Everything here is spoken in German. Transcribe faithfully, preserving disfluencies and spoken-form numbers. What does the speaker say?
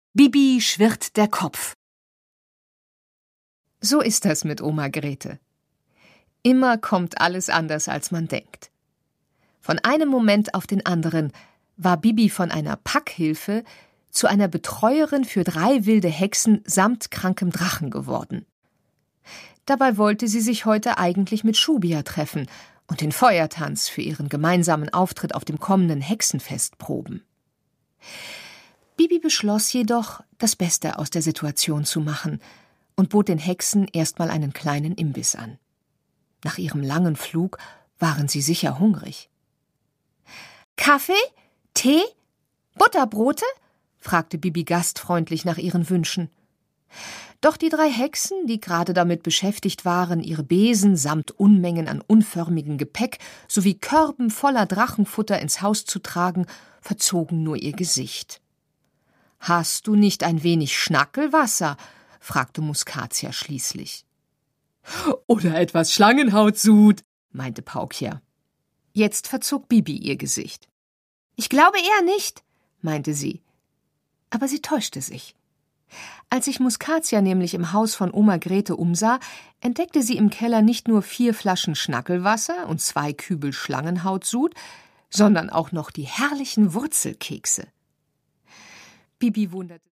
Bibi schwirrt der Kopf. So ist das mit Oma Grete. Immer kommt alles anders, als man denkt. Von einem Moment auf den anderen war Bibi von einer Packhilfe zu einer Betreuerin für drei wilde Hexen samt krankem Drachen geworden. Dabei wollte sie sich heute eigentlich mit Schubia treffen und den Feuertanz für ihren gemeinsamen Auftritt auf dem kommenden Hexenfest proben. Bibi beschloss jedoch, das Beste aus der Situation zu machen und bot den Hexen erstmal einen kleinen Imbiss an. Nach ihrem langen Flug waren sie sicher hungrig. »Kaffee? Tee? Butterbrote?« fragte Bibi gastfreundlich nach ihren Wünschen. Doch die drei Hexen, die gerade damit beschäftigt waren, ihre Besen samt Unmengen an unförmigem Gepäck sowie Körben voller Drachenfutter ins Haus zu tragen, verzogen nur ihr Gesicht. »Hast du nicht ein wenig Schnackelwasser?« fragte Muskatia schließlich. »Oder etwas Schlangenhautsud«, meinte Paukja. Jetzt verzog Bibi ihr Gesicht. »Ich glaube eher nicht«, meinte sie. Aber sie täuschte sich. Als sich Muskatia nämlich im Haus von Oma Grete umsah, entdeckte sie im Keller nicht nur vier Flaschen Schnackelwasser und zwei Kübel Schlangenhautsud, sondern auch noch die herrlichen Wurzelkekse. Bibi wunderte